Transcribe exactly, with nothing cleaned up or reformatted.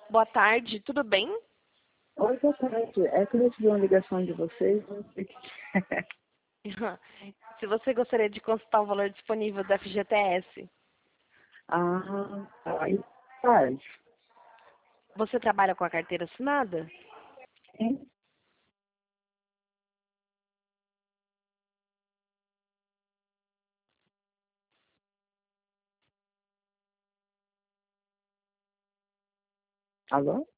Boa tarde, tudo bem? Oi, boa tarde. É que eu recebi uma ligação de vocês, não sei o que é. Se você gostaria de consultar o valor disponível do F G T S, Ah, aí faz. você trabalha com a carteira assinada? Sim. Alô?